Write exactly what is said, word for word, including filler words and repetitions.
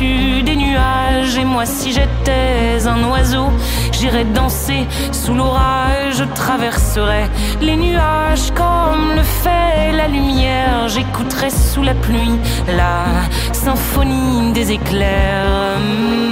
au-dessus des nuages. Et moi si j'étais un oiseau, j'irais danser sous l'orage. Je traverserais les nuages comme le fait la lumière. J'écouterais sous la pluie la symphonie des éclairs.